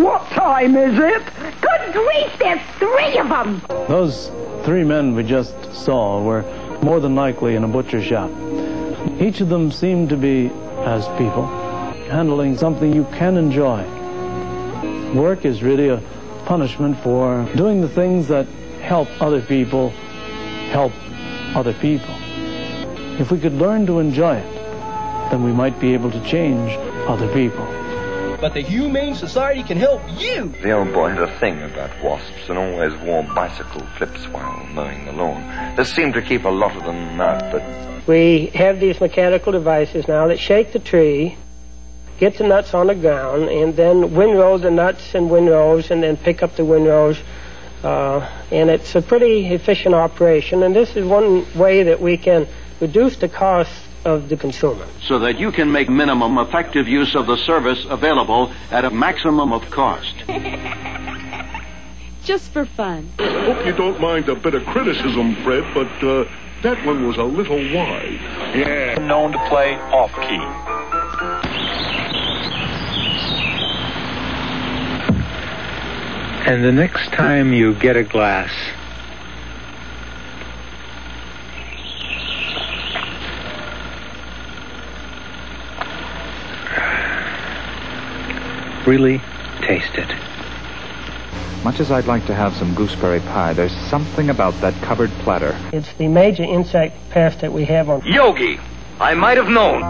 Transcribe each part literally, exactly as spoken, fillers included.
What time is it? Good grief, there's three of them! Those three men we just saw were more than likely in a butcher shop. Each of them seemed to be, as people, handling something you can enjoy. Work is really a punishment for doing the things that help other people help other people. If we could learn to enjoy it, then we might be able to change other people. But the Humane Society can help you. The old boy had a thing about wasps and always wore bicycle clips while mowing the lawn. This seemed to keep a lot of them out, but... We have these mechanical devices now that shake the tree, get the nuts on the ground, and then windrow the nuts and windrows, and then pick up the windrows. Uh, and it's a pretty efficient operation, and this is one way that we can reduce the cost of the consumer. So that you can make minimum effective use of the service available at a maximum of cost. Just for fun. Hope you don't mind a bit of criticism, Fred, but uh, that one was a little wide. Yeah. Known to play off-key. And the next time you get a glass, really taste it. Much as I'd like to have some gooseberry pie, there's something about that covered platter. It's the major insect pest that we have on... Yogi! I might have known!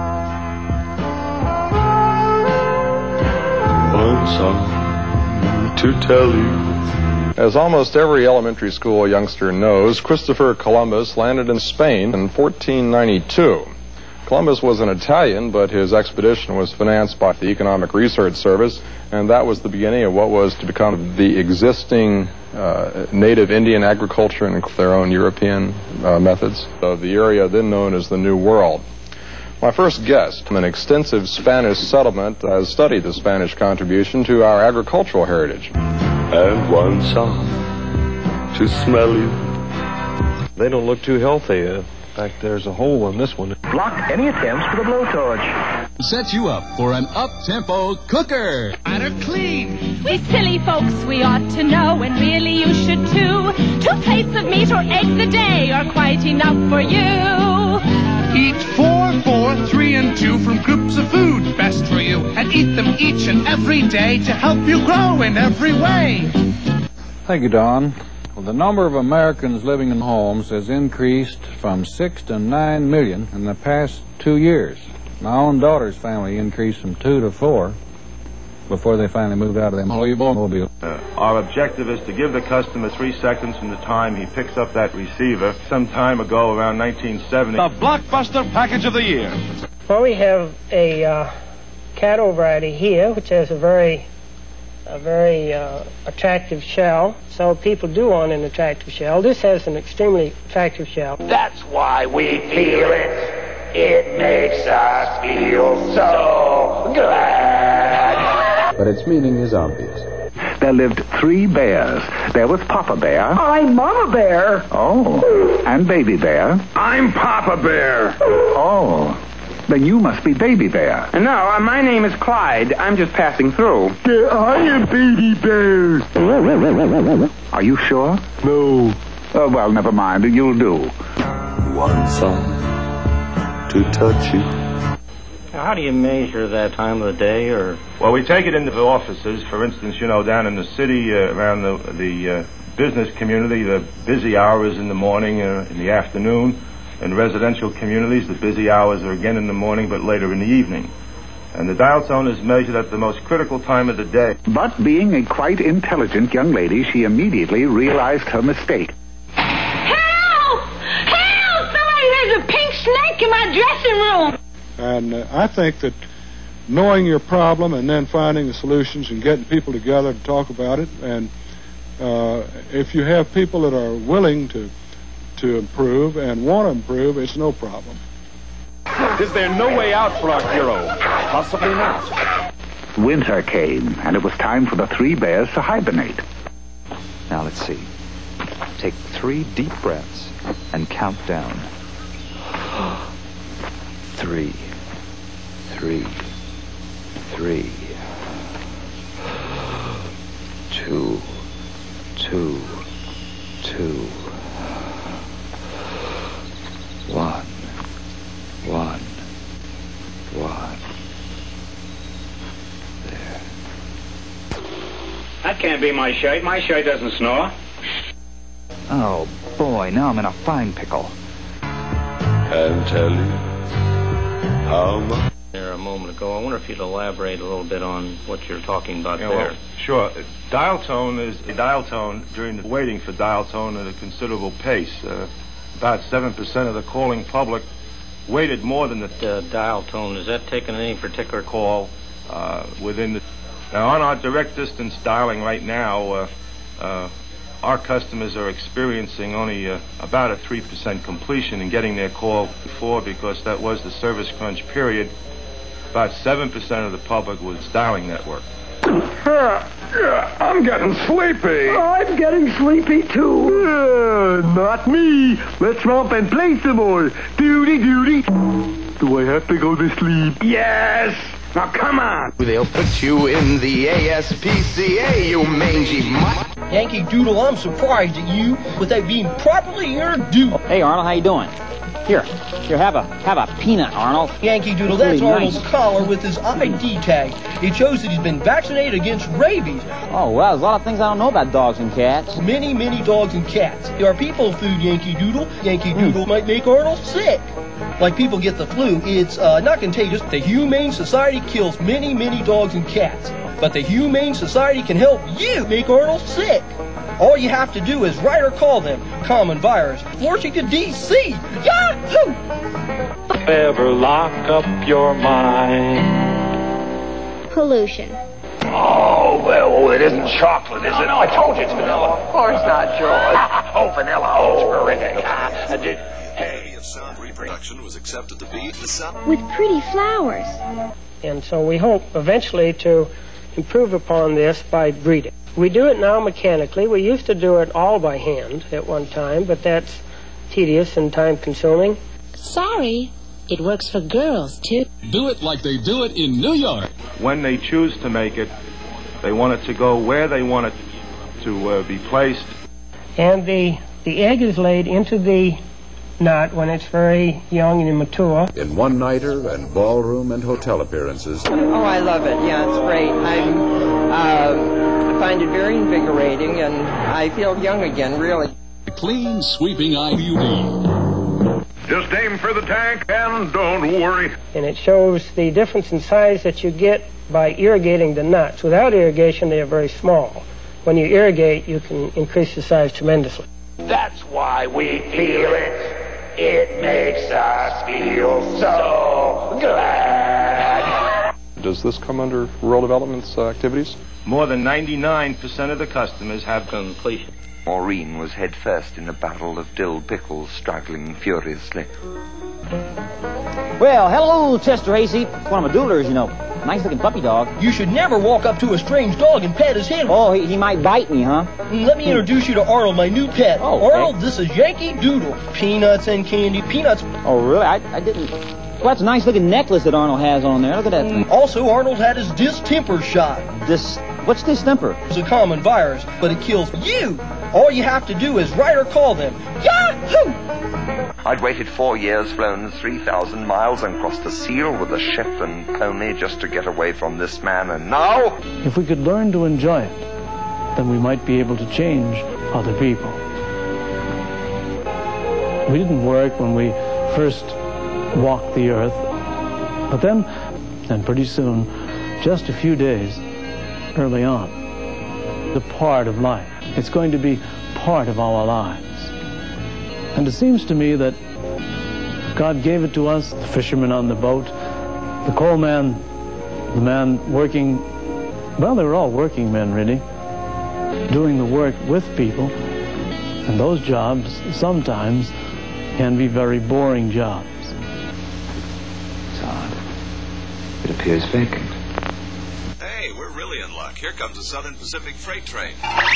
One song to tell you. As almost every elementary school youngster knows, Christopher Columbus landed in Spain in fourteen ninety-two. Columbus was an Italian, but his expedition was financed by the Economic Research Service, and that was the beginning of what was to become the existing uh, native Indian agriculture and their own European uh, methods of the area then known as the New World. My first guest, an extensive Spanish settlement, has studied the Spanish contribution to our agricultural heritage. And one song to smell you. They don't look too healthy. Uh, in fact, there's a hole in this one. Block any attempts for the blowtorch. Set you up for an up-tempo cooker. And are clean. We silly folks, we ought to know, and really you should too. Two plates of meat or eggs a day are quite enough for you. Eat four, four, three, and two from groups of food best for you, and eat them each and every day to help you grow in every way. Thank you, Don. Well, the number of Americans living in homes has increased from six to nine million in the past two years. My own daughter's family increased from two to four before they finally moved out of their mobile. Uh, our objective is to give the customer three seconds from the time he picks up that receiver. Some time ago, around nineteen seventy. The blockbuster package of the year. Well, we have a uh, cattle variety here, which has a very, a very uh, attractive shell. So people do want an attractive shell. This has an extremely attractive shell. That's why we feel it. It makes us feel so glad. But its meaning is obvious. There lived three bears. There was Papa Bear. I'm Mama Bear. Oh. And Baby Bear. I'm Papa Bear. Oh. Then you must be Baby Bear. No, uh, my name is Clyde. I'm just passing through. I am Baby Bear. Are you sure? No. Oh, well, never mind. You'll do. One song to touch you. Now, how do you measure that time of the day, or? Well, we take it into the offices. For instance, you know, down in the city, uh, around the the uh, business community, the busy hours in the morning, uh, in the afternoon. In residential communities, the busy hours are again in the morning, but later in the evening. And the dial tone is measured at the most critical time of the day. But being a quite intelligent young lady, she immediately realized her mistake. Help! Help! Somebody, there's a pink snake in my dressing room. And uh, I think that knowing your problem and then finding the solutions and getting people together to talk about it, and uh, if you have people that are willing to to improve and want to improve, it's no problem. Is there no way out for our hero? Possibly not. Winter came, and it was time for the three bears to hibernate. Now let's see. Take three deep breaths and count down. Three. Three. Three. two, two, two, one, one, one. There. That can't be my shirt. My shirt doesn't snore. Oh, boy, now I'm in a fine pickle. Can't tell you how much. There a moment ago. I wonder if you'd elaborate a little bit on what you're talking about Yeah, there. well, sure. Dial tone is dial tone during the waiting for dial tone at a considerable pace. Uh, about seven percent of the calling public waited more than the uh, dial tone. Is that taking any particular call uh, within the... Now, on our direct distance dialing right now, uh, uh, our customers are experiencing only uh, about a three percent completion in getting their call before, because that was the service crunch period. About seven percent of the public was dialing that work. Uh, I'm getting sleepy. I'm getting sleepy too. Uh, not me. Let's romp and play some more. Duty, duty. Do I have to go to sleep? Yes. Now come on. They'll put you in the A S P C A, you mangy mutt. Yankee Doodle, I'm surprised at you without being properly introduced. Hey, Arnold, how you doing? Here, here, have a have a peanut, Arnold. Yankee Doodle, Really that's Arnold's nice. collar with his I D tag. It shows that he's been vaccinated against rabies. Oh, well, there's a lot of things I don't know about dogs and cats. Many, many dogs and cats. They are people food, Yankee Doodle. Yankee Doodle might make Arnold sick. Like people get the flu, it's uh, not contagious. The Humane Society kills many, many dogs and cats. But the Humane Society can help you make Arnold sick. All you have to do is write or call them. Common virus. Forcing to D C. Yahoo! Ever lock up your mind? Pollution. Oh, well, it isn't chocolate, is it? No, I told you it's vanilla. Of course not, George. Oh, vanilla. Oh, terrific. Ah, did... Hey, if sound reproduction was accepted to be the sound... With pretty flowers. And so we hope eventually to improve upon this by breeding. We do it now mechanically. We used to do it all by hand at one time, but that's tedious and time-consuming. Sorry, it works for girls, too. Do it like they do it in New York. When they choose to make it, they want it to go where they want it to uh, be placed. And the, the egg is laid into the nut when it's very young and immature. In one-nighter and ballroom and hotel appearances. Oh, I love it. Yeah, it's great. I'm, uh, I find it very invigorating, and I feel young again, really. Clean, sweeping I U D. Just aim for the tank and don't worry. And it shows the difference in size that you get by irrigating the nuts. Without irrigation, they are very small. When you irrigate, you can increase the size tremendously. That's why we feel it. It makes us feel so glad. Does this come under rural development's uh, activities? More than ninety-nine percent of the customers have completion. Maureen was head first in a barrel of dill pickles, struggling furiously. Well, hello, Chester Hasty. One of my doodlers, you know. Nice-looking puppy dog. You should never walk up to a strange dog and pat his head. Oh, he, he might bite me, huh? Let me introduce you to Arnold, my new pet. Oh, okay. Arnold, this is Yankee Doodle. Peanuts and candy. Peanuts. Oh, really? I, I didn't... Well, that's a nice-looking necklace that Arnold has on there. Look at that thing. Also, Arnold had his distemper shot. Dis... What's distemper? It's a common virus, but it kills you. All you have to do is write or call them. Yahoo! I'd waited four years, flown three thousand miles, and crossed the Seal with a Shetland pony just to get away from this man, and now... If we could learn to enjoy it, then we might be able to change other people. We didn't work when we first walked the earth, but then, then pretty soon, just a few days early on, the part of life. It's going to be part of our lives. And it seems to me that God gave it to us, the fisherman on the boat, the coal man, the man working, well, they were all working men, really, doing the work with people. And those jobs sometimes can be very boring jobs. It's odd. It appears vacant. Hey, we're really in luck. Here comes a Southern Pacific freight train.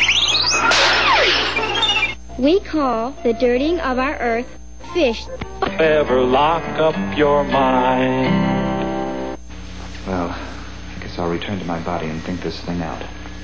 We call the dirtying of our earth fish. Ever lock up your mind? Well, I guess I'll return to my body and think this thing out.